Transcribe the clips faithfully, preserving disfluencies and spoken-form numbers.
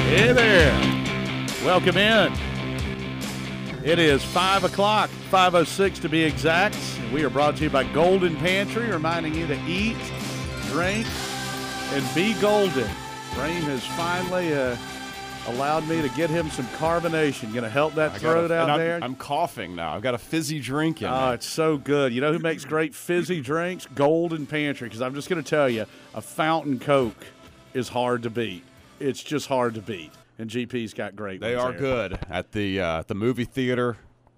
Hey there. Welcome in. It is five o'clock, five oh six to be exact. We are brought to you by Golden Pantry, reminding you to eat, drink, and be golden. Rain has finally uh, allowed me to get him some carbonation. Going to help that throat a, out I'm, there. I'm coughing now. I've got a fizzy drink in Oh, there. it's so good. You know who makes great fizzy drinks? Golden Pantry. Because I'm just going to tell you, a fountain Coke is hard to beat. It's just hard to beat. And G P's got great They ones are there. good at the uh, the movie theater,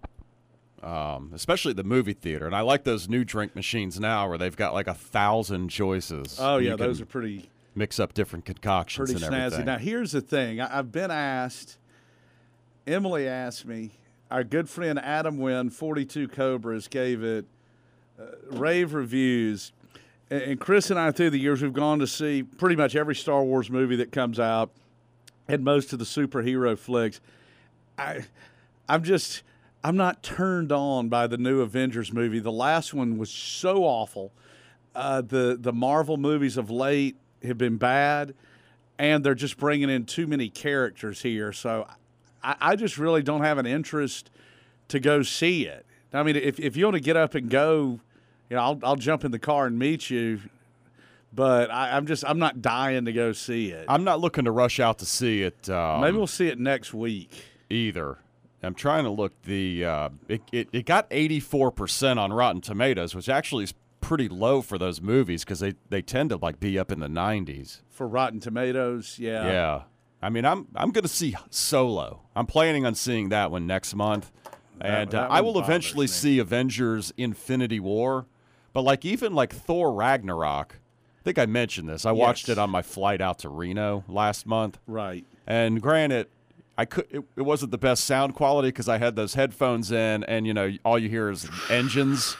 um, especially the movie theater. And I like those new drink machines now where they've got like a thousand choices. Oh, You yeah, can those are pretty mix up different concoctions pretty and snazzy. everything. Now, here's the thing. I, I've been asked, Emily asked me, our good friend Adam Wynn, forty-two Cobras, gave it uh, rave reviews. And, and Chris and I, through the years, we've gone to see pretty much every Star Wars movie that comes out and most of the superhero flicks. I, I'm just, I'm not turned on by the new Avengers movie. The last one was so awful. Uh, the the Marvel movies of late have been bad, and they're just bringing in too many characters here. So I, I just really don't have an interest to go see it. I mean, if if you want to get up and go, you know, I'll I'll jump in the car and meet you. But I, I'm just I'm not dying to go see it. I'm not looking to rush out to see it. Um, Maybe we'll see it next week. either. I'm trying to look the uh, it, it it got eighty-four percent on Rotten Tomatoes, which actually is pretty low for those movies because they, they tend to like be up in the nineties. For Rotten Tomatoes, yeah. Yeah. I mean, I'm I'm going to see Solo. I'm planning on seeing that one next month. And that uh, I one will bothers eventually me. see Avengers Infinity War. But like even like Thor Ragnarok, I think I mentioned this. I watched Yes. it on my flight out to Reno last month. Right. And granted, I could it, it wasn't the best sound quality because I had those headphones in and you know, all you hear is engines.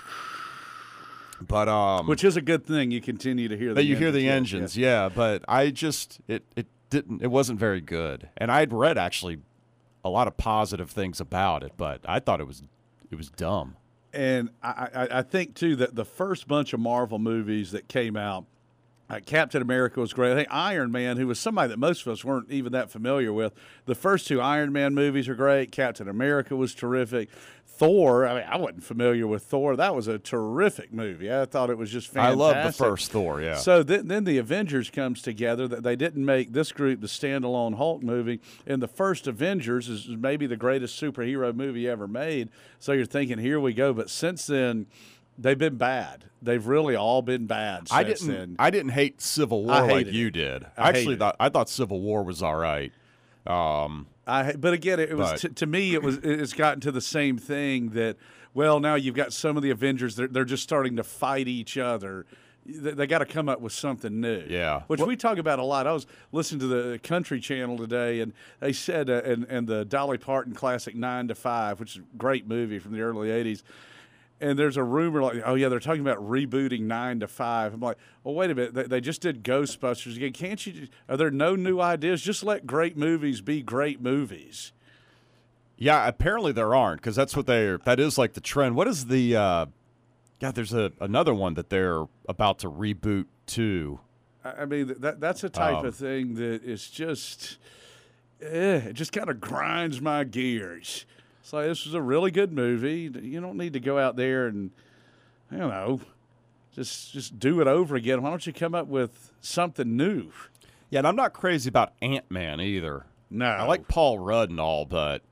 But um Which is a good thing. You continue to hear the that you hear the yeah, engines, yeah. yeah. But I just it it didn't it wasn't very good, and I had read actually a lot of positive things about it, but I thought it was it was dumb. And I, I, I think, too, that the first bunch of Marvel movies that came out, uh, Captain America was great. I think Iron Man, who was somebody that most of us weren't even that familiar with, the first two Iron Man movies are great. Captain America was terrific. Thor, I mean, I wasn't familiar with Thor. That was a terrific movie. I thought it was just fantastic. I love the first Thor, yeah. So th- then the Avengers comes together. That they didn't make this group the standalone Hulk movie. And the first Avengers is maybe the greatest superhero movie ever made. So you're thinking, here we go. But since then, they've been bad. They've really all been bad since I didn't then. I didn't hate Civil War I like hated you it. did. I I actually hated thought I thought Civil War was all right. Um, I, but again, it was But- to, to me. It was. It's gotten to the same thing that. Well, now you've got some of the Avengers. They're, they're just starting to fight each other. They, they got to come up with something new. Yeah. Which we talk about a lot. I was listening to the Country Channel today, and they said, uh, and, and the Dolly Parton classic Nine to Five, which is a great movie from the early eighties. And there's a rumor like, oh, yeah, they're talking about rebooting Nine to Five. I'm like, well, wait a minute. They, they just did Ghostbusters again. Can't you? Are there no new ideas? Just let great movies be great movies. yeah, apparently there aren't because that's what they that is like the trend. What is the uh, God? There's a another one that they're about to reboot too. I I mean, that that's a type Um, of thing that is just, eh, it just kind of grinds my gears. It's like, this was a really good movie. You don't need to go out there and, you know, just just do it over again. Why don't you come up with something new? Yeah, and I'm not crazy about Ant-Man either. No. I like Paul Rudd and all, but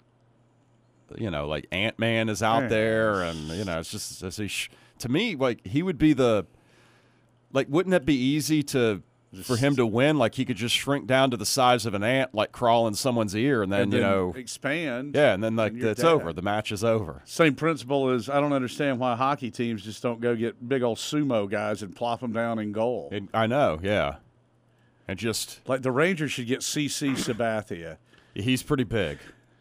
you know, like Ant-Man is out Yeah. there, and you know, it's just it's a sh- to me like he would be the like. Wouldn't it be easy to for him to win? Like he could just shrink down to the size of an ant, like crawl in someone's ear, and then, and you then know, expand. yeah, and then like and you're it's dead. over. The match is over. Same principle as I don't understand why hockey teams just don't go get big old sumo guys and plop them down in goal. And I know, yeah, and just Like the Rangers should get C C Sabathia. he's pretty big.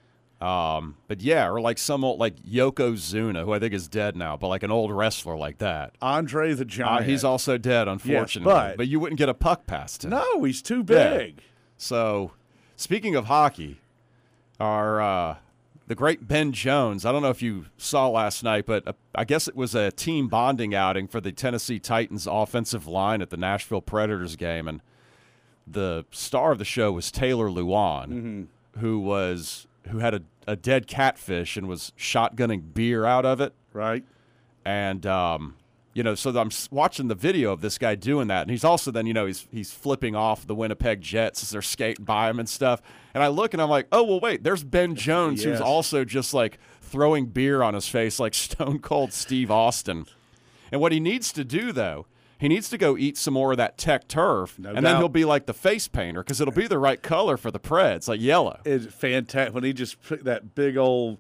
Um, but yeah, or like some old like Yokozuna, who I think is dead now, but like an old wrestler like that. Andre the Uh, Giant. he's also dead, unfortunately. but- you wouldn't get a puck past him. No, he's too Yeah. big. So, speaking of hockey, our uh, the great Ben Jones. I don't know if you saw last night, but uh, I guess it was a team bonding outing for the Tennessee Titans offensive line at the Nashville Predators game, and the star of the show was Taylor Lewan, Mm-hmm. who was who had a, a dead catfish and was shotgunning beer out of it. Right. And um, you know, so I'm s- watching the video of this guy doing that, and he's also then, you know, he's he's flipping off the Winnipeg Jets as they're skating by him and stuff. And I look and I'm like, oh well, wait, there's Ben Jones, Yes. who's also just like throwing beer on his face like Stone Cold Steve Austin. And what he needs to do though, he needs to go eat some more of that Tech turf, No and doubt. then he'll be like the face painter because it'll be the right color for the Preds, like yellow. It's fantastic when he just put that big old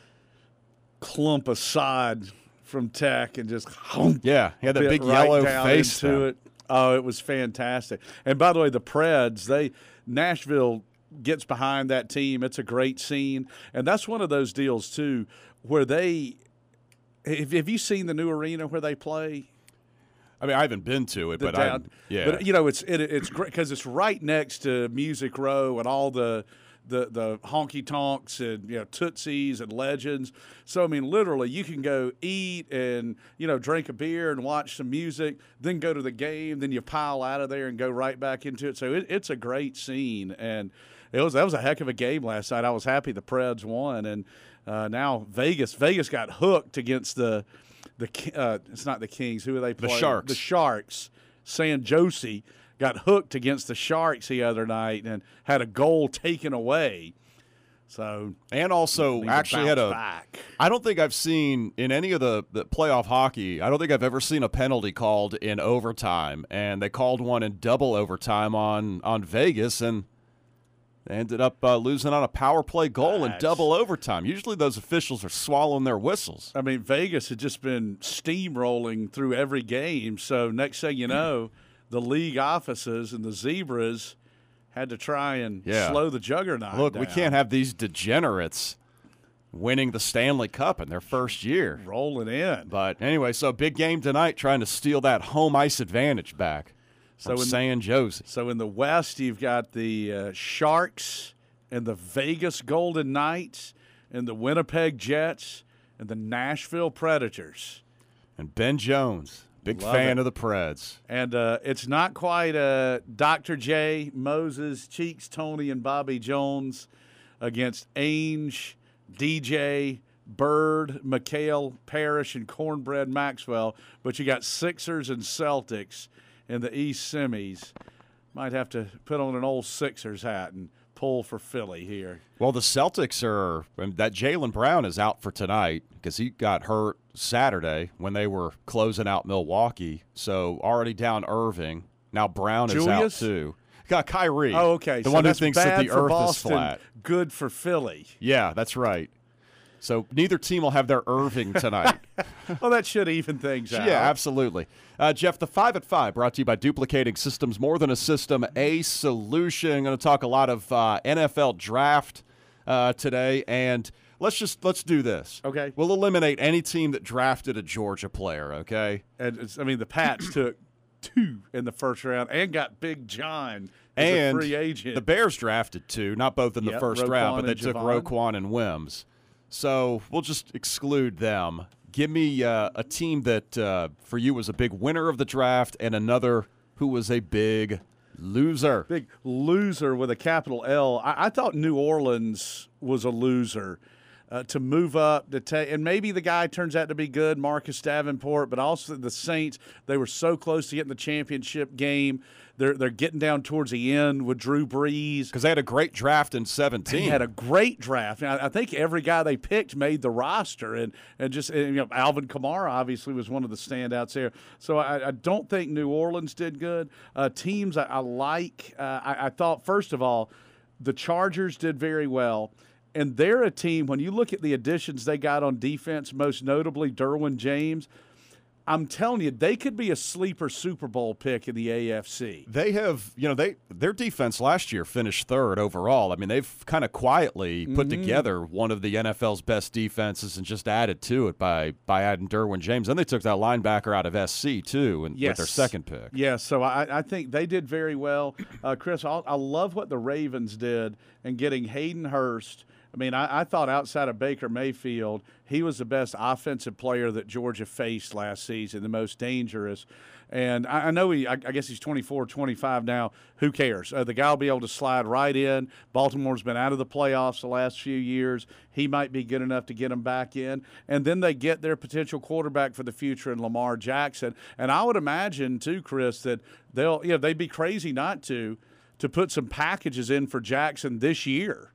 clump of sod from Tech and just Yeah, he had that bit big right yellow down face into then. it. Oh, it was fantastic. And by the way, the Preds, they Nashville gets behind that team. It's a great scene, and that's one of those deals too, where they. Have, have you seen the new arena where they play? I mean, I haven't been to it, The but down, I yeah. But you know, it's it, it's great because it's right next to Music Row and all the the the honky tonks and you know Tootsies and Legends. So I mean, literally, you can go eat and you know drink a beer and watch some music, then go to the game, then you pile out of there and go right back into it. So it, it's a great scene, and it was that was a heck of a game last night. I was happy the Preds won, and uh, now Vegas Vegas got hooked against the. The uh, it's not the Kings. Who are they playing? The Sharks. The Sharks. San Jose got hooked against the Sharks the other night and had a goal taken away. So and also need to actually had bounce a. back. I don't think I've seen in any of the, the playoff hockey. I don't think I've ever seen a penalty called in overtime, and they called one in double overtime on on Vegas, and they ended up uh, losing on a power play goal in Nice. double overtime. Usually, those officials are swallowing their whistles. I mean, Vegas had just been steamrolling through every game. So next thing you know, the league offices and the Zebras had to try and Yeah. slow the juggernaut Look, down. we can't have these degenerates winning the Stanley Cup in their first year. rolling in. But anyway, so big game tonight, trying to steal that home ice advantage back So from in- San Jose. So in the West, you've got the uh, Sharks and the Vegas Golden Knights and the Winnipeg Jets and the Nashville Predators. And Ben Jones, big Love fan it. of the Preds. And uh, it's not quite uh, Doctor J, Moses, Cheeks, Tony, and Bobby Jones against Ainge, D J, Bird, McHale, Parrish, and Cornbread Maxwell. But you got Sixers and Celtics in the East semis. Might have to put on an old Sixers hat and pull for Philly here. Well, the Celtics are – that Jaylen Brown is out for tonight because he got hurt Saturday when they were closing out Milwaukee. So already down Irving. Now Brown is Julius? out too. Got Kyrie. Oh, okay. The so one who that's thinks that bad the for earth Boston, is flat. Good for Philly. Yeah, that's right. So neither team will have their Irving tonight. Well, that should even things out. Yeah, absolutely. Uh, Jeff, the five at five brought to you by Duplicating Systems. More than a system, a solution. I'm going to talk a lot of uh, N F L draft uh, today, and let's just let's do this. Okay. We'll eliminate any team that drafted a Georgia player. Okay. And it's, I mean, the Pats took two in the first round and got Big John as And a free agent. the Bears drafted two, not both in the Yep, first Roquan round, but they and took Javon. Roquan and Wims. So we'll just exclude them. Give me uh, a team that uh, for you was a big winner of the draft and another who was a big loser. Big loser with a capital L. I, I thought New Orleans was a loser uh, to move up to take, and maybe the guy turns out to be good, Marcus Davenport, but also the Saints. They were so close to getting the championship game. They're they're getting down towards the end with Drew Brees. Because they had a great draft in seventeen. He had a great draft. I, I think every guy they picked made the roster, and and just and, you know Alvin Kamara obviously was one of the standouts there. So I, I don't think New Orleans did good. Uh, teams I, I like. Uh, I, I thought first of all, the Chargers did very well, and they're a team. When you look at the additions they got on defense, most notably Derwin James. I'm telling you, they could be a sleeper Super Bowl pick in the A F C. They have, you know, they their defense last year finished third overall. I mean, they've kind of quietly put Mm-hmm. together one of the N F L's best defenses and just added to it by by adding Derwin James. And they took that linebacker out of S C too, and Yes. with their second pick. Yeah, so I, I think they did very well. Uh, Chris, I, I love what the Ravens did in getting Hayden Hurst I mean, I, I thought outside of Baker Mayfield, he was the best offensive player that Georgia faced last season, the most dangerous. And I, I know he, I, I guess he's twenty-four, twenty-five now. Who cares? Uh, the guy will be able to slide right in. Baltimore's been out of the playoffs the last few years. He might be good enough to get them back in. And then they get their potential quarterback for the future in Lamar Jackson. And I would imagine, too, Chris, that they'll, you know, they'd be crazy not to, to put some packages in for Jackson this year.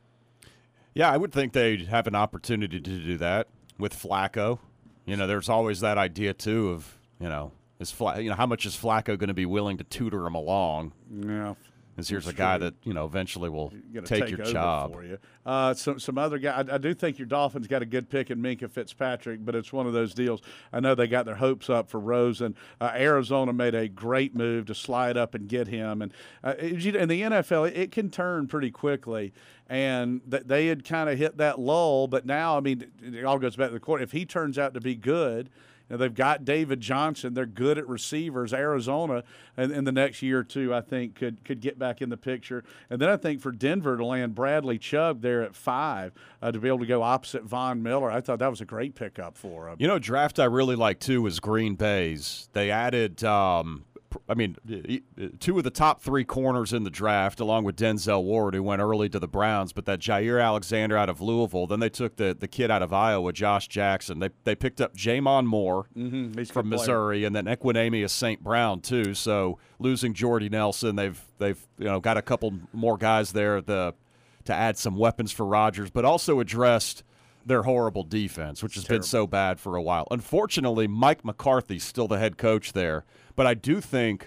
Yeah, I would think they'd have an opportunity to do that with Flacco. You know, there's always that idea, too, of, you know, is Fla- you know, how much is Flacco going to be willing to tutor him along? Yeah. Because here's a guy that, you know, eventually will take, take your over job. For you. Uh, some, some other guy. I, I do think your Dolphins got a good pick in Minkah Fitzpatrick, but it's one of those deals. I know they got their hopes up for Rosen. Uh, Arizona made a great move to slide up and get him. And uh, in the N F L, it, it can turn pretty quickly. And th- they had kind of hit that lull, but now, I mean, it all goes back to the court. If he turns out to be good, you know, they've got David Johnson. They're good at receivers. Arizona, in, in the next year or two, I think, could could get back in the picture. And then I think for Denver to land Bradley Chubb there at five uh, to be able to go opposite Von Miller, I thought that was a great pickup for him. You know, draft I really like, too, was Green Bay's. They added um, – I mean, two of the top three corners in the draft, along with Denzel Ward, who went early to the Browns, but that Jair Alexander out of Louisville. Then they took the, the kid out of Iowa, Josh Jackson. They they picked up Jamon Moore mm-hmm. from Missouri, and then Equinemius Saint Brown too. So losing Jordy Nelson, they've they've you know got a couple more guys there the, to add some weapons for Rodgers, but also addressed their horrible defense, which has been so bad for a while. Unfortunately, Mike McCarthy's still the head coach there, but I do think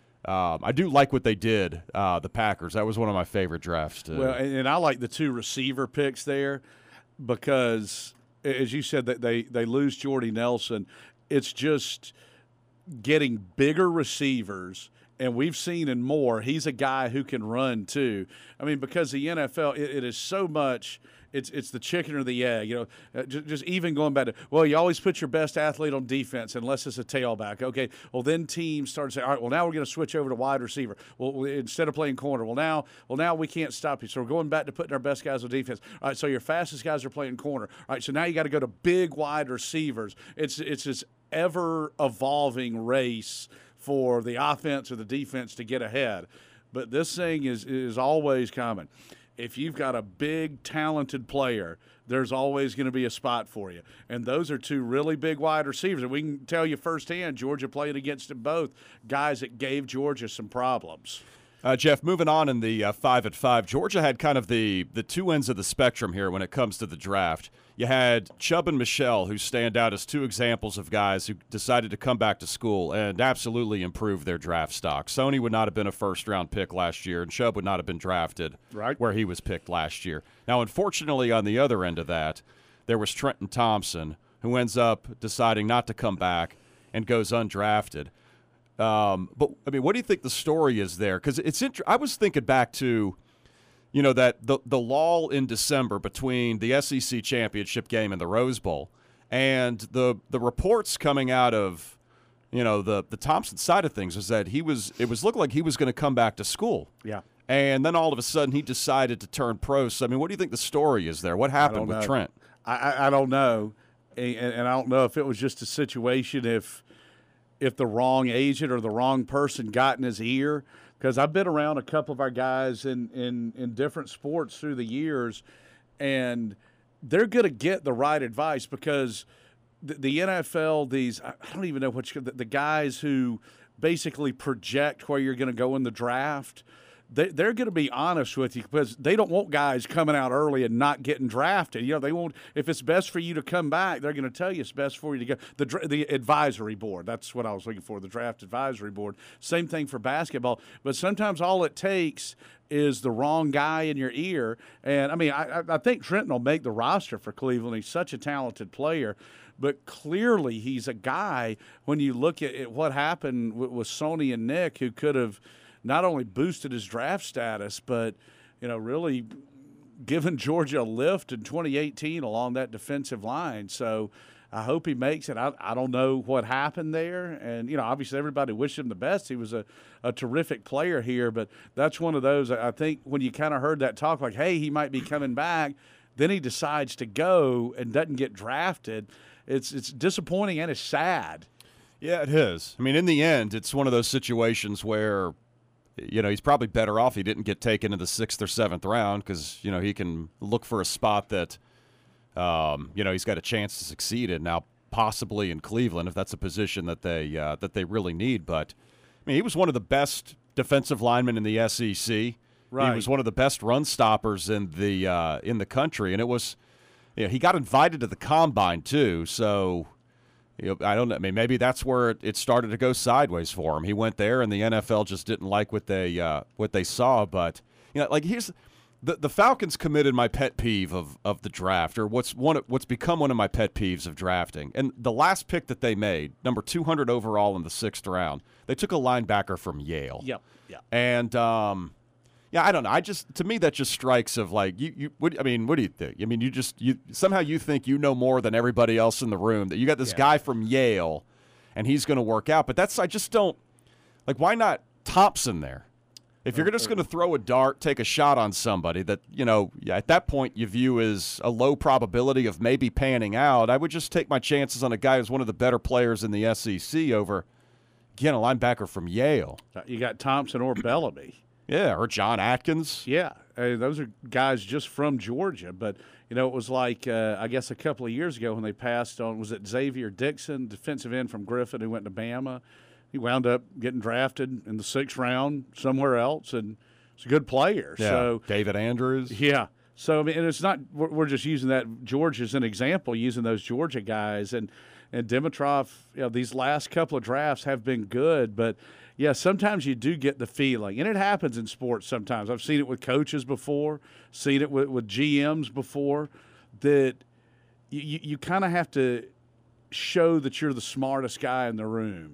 um, I do like what they did, uh, the Packers. That was one of my favorite drafts, too. Well, and, and I like the two receiver picks there because, as you said, that they, they lose Jordy Nelson. It's just getting bigger receivers. And we've seen in Moore, he's a guy who can run, too. I mean, because the N F L, it, it is so much – It's it's the chicken or the egg, you know. Uh, just, just even going back to, well, you always put your best athlete on defense unless it's a tailback. Okay, well then teams start to say, all right, well now we're going to switch over to wide receiver. Well, we, instead of playing corner, well now, well now we can't stop you, so we're going back to putting our best guys on defense. All right, so your fastest guys are playing corner. All right, so now you got to go to big wide receivers. It's it's this ever evolving race for the offense or the defense to get ahead, but this thing is is always coming. If you've got a big, talented player, there's always going to be a spot for you. And those are two really big wide receivers. And we can tell you firsthand, Georgia played against them both, guys that gave Georgia some problems. Uh, Jeff, moving on in the uh, five at five, Georgia had kind of the, the two ends of the spectrum here when it comes to the draft. You had Chubb and Michelle, who stand out as two examples of guys who decided to come back to school and absolutely improve their draft stock. Sony would not have been a first-round pick last year, and Chubb would not have been drafted right where he was picked last year. Now, unfortunately, on the other end of that, there was Trenton Thompson, who ends up deciding not to come back and goes undrafted. Um, but, I mean, what do you think the story is there? Because it's int- I was thinking back to – you know, that the the lull in December between the S E C championship game and the Rose Bowl, and the the reports coming out of, you know, the the Thompson side of things was that he was it was looked like he was going to come back to school. Yeah. And then all of a sudden he decided to turn pro. So I mean, what do you think the story is there? What happened with know. Trent? I, I I don't know, and, and I don't know if it was just a situation if if the wrong agent or the wrong person got in his ear. Because I've been around a couple of our guys in, in, in different sports through the years, and they're going to get the right advice because the, the N F L, these, I don't even know what you, the, the guys who basically project where you're going to go in the draft, they, they're going to be honest with you because they don't want guys coming out early and not getting drafted. You know, they won't. If it's best for you to come back, they're going to tell you it's best for you to go. The the advisory board. That's what I was looking for. The draft advisory board. Same thing for basketball. But sometimes all it takes is the wrong guy in your ear. And I mean, I I think Trenton will make the roster for Cleveland. He's such a talented player. But clearly, he's a guy. When you look at, at what happened with, with Sony and Nick, who could have not only boosted his draft status, but, you know, really given Georgia a lift in twenty eighteen along that defensive line. So I hope he makes it. I, I don't know what happened there. And, you know, obviously everybody wished him the best. He was a, a terrific player here. But that's one of those, I think, when you kind of heard that talk, like, hey, he might be coming back, then he decides to go and doesn't get drafted. It's, it's disappointing and it's sad. Yeah, it is. I mean, in the end, it's one of those situations where, you know, he's probably better off he didn't get taken in the sixth or seventh round because, you know, he can look for a spot that – Um, you know, he's got a chance to succeed in now, possibly in Cleveland, if that's a position that they uh, that they really need. But I mean, he was one of the best defensive linemen in the S E C. Right. He was one of the best run stoppers in the uh, in the country, and it was, you know, he got invited to the combine too. So, you know, I don't know. I mean, maybe that's where it, it started to go sideways for him. He went there, and the N F L just didn't like what they uh, what they saw. But you know, like here's. The the Falcons committed my pet peeve of, of the draft, or what's one what's become one of my pet peeves of drafting. And the last pick that they made, number two hundred overall in the sixth round, they took a linebacker from Yale. Yep. Yeah. And um, yeah, I don't know. I just to me that just strikes of like you you. What, I mean, what do you think? I mean, you just you somehow you think you know more than everybody else in the room. That you got this yeah. guy from Yale, and he's going to work out. But that's I just don't like. Why not Thompson there? If you're just going to throw a dart, take a shot on somebody that, you know, at that point you view as a low probability of maybe panning out, I would just take my chances on a guy who's one of the better players in the S E C over, again, a linebacker from Yale. You got Thompson or Bellamy. Yeah, or John Atkins. Yeah, uh, those are guys just from Georgia. But, you know, it was like, uh, I guess a couple of years ago when they passed on, was it Xavier Dixon, defensive end from Griffin who went to Bama? He wound up getting drafted in the sixth round somewhere else, and he's a good player. Yeah, so David Andrews. Yeah. So, I mean, and it's not – we're just using that Georgia as an example, using those Georgia guys. And, and Dimitroff, you know, these last couple of drafts have been good. But, yeah, sometimes you do get the feeling, and it happens in sports sometimes. I've seen it with coaches before, seen it with, with G Ms before, that you, you, you kind of have to show that you're the smartest guy in the room.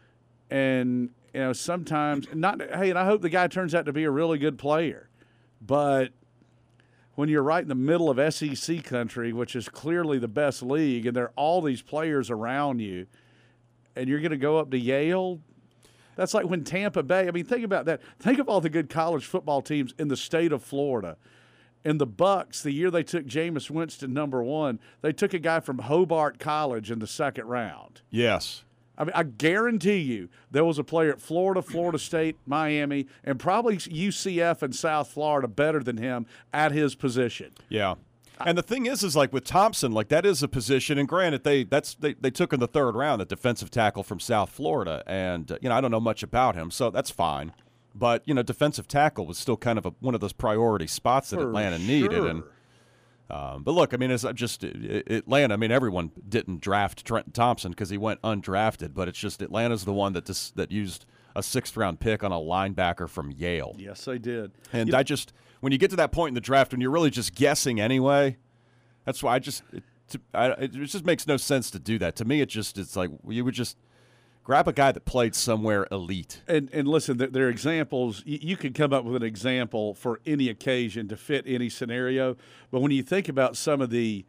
And, you know, sometimes not, hey, and I hope the guy turns out to be a really good player. But when you're right in the middle of S E C country, which is clearly the best league, and there are all these players around you, and you're going to go up to Yale, that's like when Tampa Bay, I mean, think about that. Think of all the good college football teams in the state of Florida. And the Bucks, the year they took Jameis Winston number one, they took a guy from Hobart College in the second round. Yes. I mean, I guarantee you there was a player at Florida, Florida State, Miami, and probably U C F and South Florida better than him at his position. Yeah. And the thing is, is like with Thompson, like that is a position, and granted, they that's they, they took in the third round, the defensive tackle from South Florida, and, uh, you know, I don't know much about him, so that's fine. But, you know, defensive tackle was still kind of a, one of those priority spots that For Atlanta sure. needed. And Um, but look, I mean, it's just Atlanta. I mean, everyone didn't draft Trenton Thompson because he went undrafted, but it's just Atlanta's the one that just, that used a sixth round pick on a linebacker from Yale. Yes, they did. And You I just, when you get to that point in the draft, when you're really just guessing anyway, that's why I just, it, to, I, it just makes no sense to do that. To me, it just, it's like you would just grab a guy that played somewhere elite. And and listen, there, there are examples. You, you could come up with an example for any occasion to fit any scenario. But when you think about some of the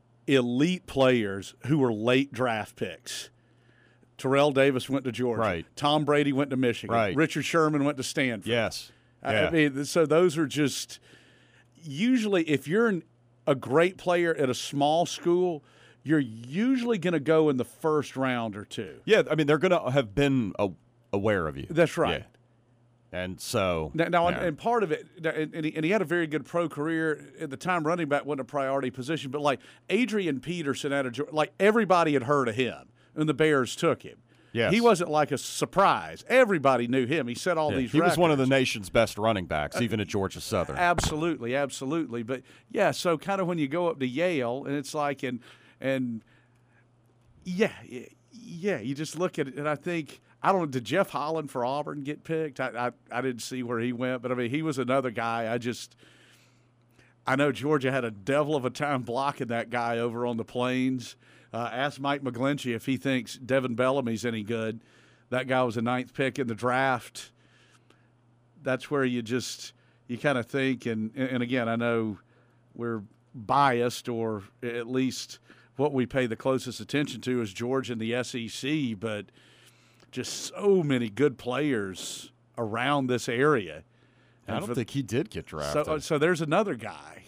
elite players who were late draft picks, Terrell Davis went to Georgia. Right. Tom Brady went to Michigan. Right. Richard Sherman went to Stanford. Yes. I, Yeah. I mean, so those are just usually if you're an, a great player at a small school, you're usually going to go in the first round or two. Yeah, I mean, they're going to have been a, aware of you. That's right. Yeah. And so Now, now yeah. and part of it, and he, and he had a very good pro career at the time. Running back wasn't a priority position, but like Adrian Peterson out of Georgia, like everybody had heard of him, and the Bears took him. Yes. He wasn't like a surprise. Everybody knew him. He set all Yeah, these. he records. was one of the nation's best running backs, even at Georgia Southern. Absolutely, absolutely. But yeah, so kind of when you go up to Yale, and it's like, and and yeah, yeah, you just look at it, and I think. I don't know, did Jeff Holland for Auburn get picked? I, I I didn't see where he went, but I mean, he was another guy. I just, I know Georgia had a devil of a time blocking that guy over on the Plains. Uh, ask Mike McGlinchey if he thinks Devin Bellamy's any good. That guy was a ninth pick in the draft. That's where you just, you kind of think, and and again, I know we're biased, or at least what we pay the closest attention to is Georgia and the S E C, but just so many good players around this area. And I don't for, think he did get drafted. So, so there's another guy.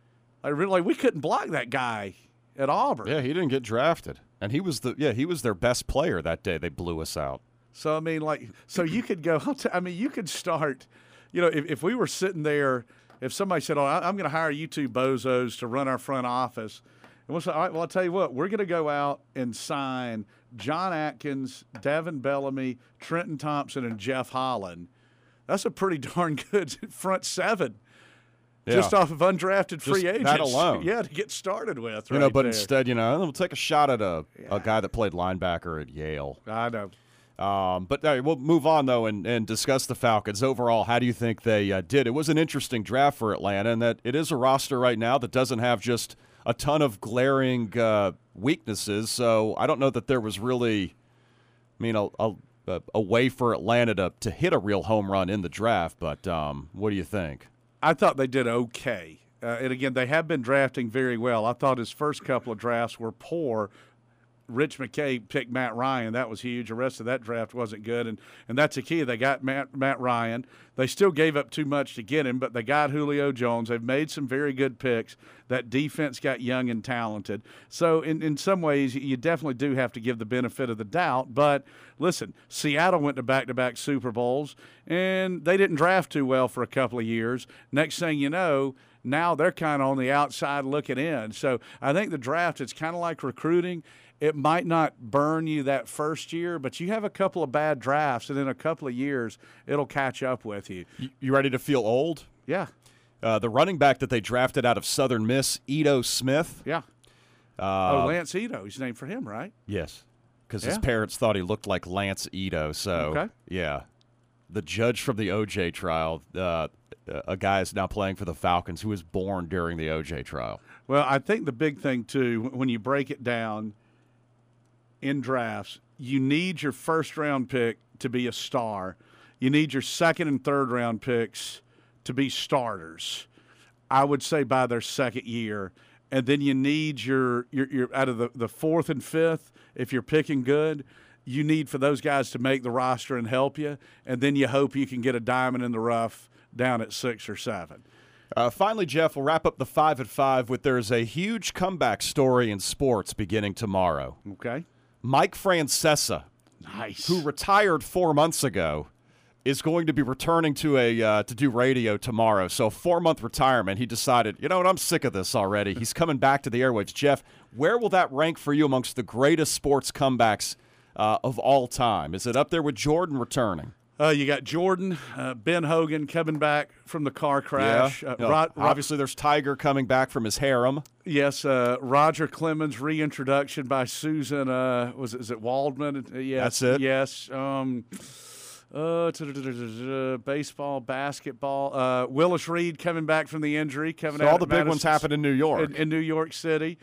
I really like we couldn't block that guy at Auburn. Yeah, he didn't get drafted, and he was the yeah he was their best player that day. They blew us out. So I mean, like, so you could go. I mean, you could start. You know, if, if we were sitting there, if somebody said, "Oh, I'm going to hire you two bozos to run our front office," and we'll say, "All right, well, I'll tell you what, we're going to go out and sign John Atkins, Devin Bellamy, Trenton Thompson, and Jeff Holland." That's a pretty darn good front seven. Yeah. Just off of undrafted free Just agents. That alone. Yeah, to get started with. You right know, but there. instead, you know, we'll take a shot at a, yeah. a guy that played linebacker at Yale. I know. Um, but uh, we'll move on, though, and, and discuss the Falcons. Overall, how do you think they uh, did? It was an interesting draft for Atlanta, and that it is a roster right now that doesn't have just a ton of glaring uh, weaknesses. So I don't know that there was really, I mean, a, a, a way for Atlanta to, to hit a real home run in the draft. But um, what do you think? I thought they did okay. Uh, and, again, they have been drafting very well. I thought his first couple of drafts were poor. Rich McKay picked Matt Ryan. That was huge. The rest of that draft wasn't good, and and that's the key. They got Matt, Matt Ryan. They still gave up too much to get him, but they got Julio Jones. They've made some very good picks. That defense got young and talented. So in, in some ways, you definitely do have to give the benefit of the doubt. But listen, Seattle went to back-to-back Super Bowls, and they didn't draft too well for a couple of years. Next thing you know, now they're kind of on the outside looking in. So I think the draft, it's kind of like recruiting. It might not burn you that first year, but you have a couple of bad drafts, and in a couple of years, it'll catch up with you. You ready to feel old? Yeah. Uh, the running back that they drafted out of Southern Miss, Ito Smith. Yeah. Uh, oh, Lance Ito. He's named for him, right? Yes, because yeah. his parents thought he looked like Lance Ito. So, okay. yeah. The judge from the O J trial, uh, a guy is now playing for the Falcons who was born during the O J trial. Well, I think the big thing, too, when you break it down in drafts, you need your first-round pick to be a star. You need your second and third-round picks to be starters, I would say, by their second year. And then you need your, your, your out of the, the fourth and fifth, if you're picking good, you need for those guys to make the roster and help you. And then you hope you can get a diamond in the rough down at six or seven. Uh, finally, Jeff, we'll wrap up the five at five with there's a huge comeback story in sports beginning tomorrow. Okay. Mike Francesa, nice, who retired four months ago, is going to be returning to a uh, to do radio tomorrow. So four-month retirement. He decided, you know what, I'm sick of this already. He's coming back to the airwaves. Jeff, where will that rank for you amongst the greatest sports comebacks uh, of all time? Is it up there with Jordan returning? Uh, you got Jordan, uh, Ben Hogan coming back from the car crash. Yeah. Uh, no, Rod, obviously, there's Tiger coming back from his harem. Yes, uh, Roger Clemens' reintroduction by Susan. Uh, was it, is it Waldman? Uh, yes, that's it. Yes. Um, uh, baseball, basketball. Uh, Willis Reed coming back from the injury. Coming so out all the big Madison, ones happen in New York. In, in New York City.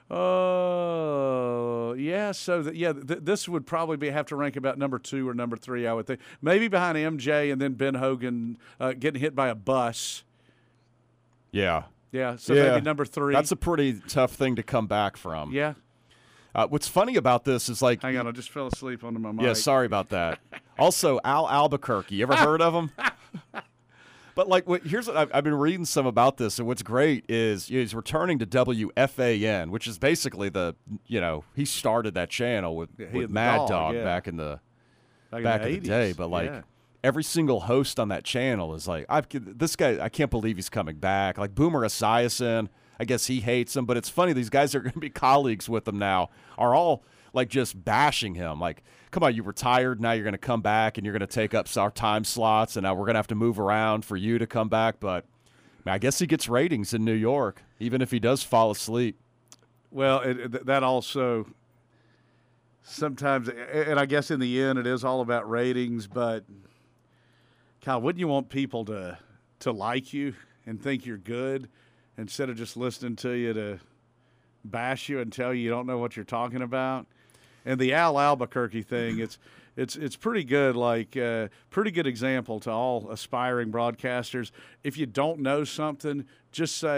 Oh, uh, yeah. So, that, yeah, th- this would probably be have to rank about number two or number three, I would think. Maybe behind M J and then Ben Hogan uh, getting hit by a bus. Yeah. Yeah, so yeah. maybe number three. That's a pretty tough thing to come back from. Yeah. Uh, what's funny about this is like... Hang on, I just fell asleep onto my mic. Yeah, sorry about that. Also, Al Albuquerque. You ever heard of him? But, like, what, here's what I've, I've been reading some about this, and what's great is you know, he's returning to W F A N, which is basically the, you know, he started that channel with, yeah, with Mad dog, Dog yeah. back in the back, back in the, in the day. But, like, yeah. every single host on that channel is like, I've, this guy, I can't believe he's coming back. Like, Boomer Esiason, I guess he hates him, but it's funny, these guys are going to be colleagues with him now, are all, like, just bashing him. Like, come on, you retired, now you're going to come back and you're going to take up our time slots, and now we're going to have to move around for you to come back. But I guess he gets ratings in New York, even if he does fall asleep. Well, it, it, that also sometimes, and I guess in the end it is all about ratings, but, Kyle, wouldn't you want people to, to like you and think you're good instead of just listening to you to bash you and tell you you don't know what you're talking about? And the Al Albuquerque thing, it's it's it's pretty good, like uh, pretty good example to all aspiring broadcasters. If you don't know something, just say,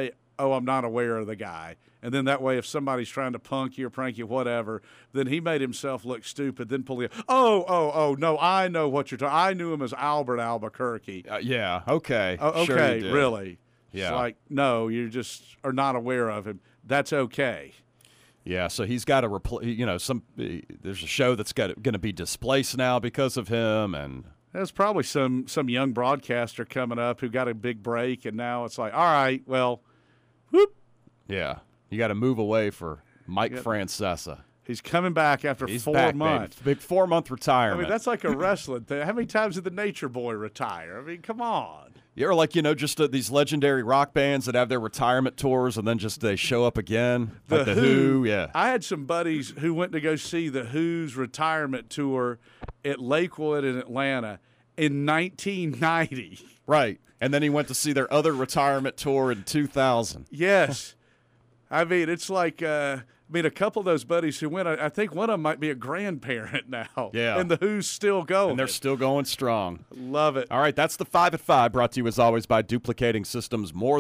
oh, I'm not aware of the guy. And then that way, if somebody's trying to punk you or prank you, whatever, then he made himself look stupid. Then pull you, oh, oh, oh, no, I know what you're talking. I knew him as Albert Albuquerque. Uh, yeah. Okay. Oh, Sure okay, you did. really? Yeah. It's like, no, you just are not aware of him. That's okay. Yeah, so he's got to replace. You know, some there's a show that's got going to be displaced now because of him, and There's probably some some young broadcaster coming up who got a big break, and now it's like, all right, well, whoop, yeah, you got to move away for Mike Yep. Francesa. he's coming back after He's four back, months. baby. Big four month I retirement. mean, that's like a wrestling thing. How many times did the Nature Boy retire? I mean, come on. You're like, you know, just uh, these legendary rock bands that have their retirement tours and then just they show up again. Like the Who, yeah. I had some buddies who went to go see the Who's retirement tour at Lakewood in Atlanta in nineteen ninety. Right. And then he went to see their other retirement tour in two thousand. Yes. I mean, it's like, uh, I mean, a couple of those buddies who went, I, I think one of them might be a grandparent now. Yeah. And the Who's still going. And they're still going strong. Love it. All right, that's the five at five, brought to you as always by Duplicating Systems. More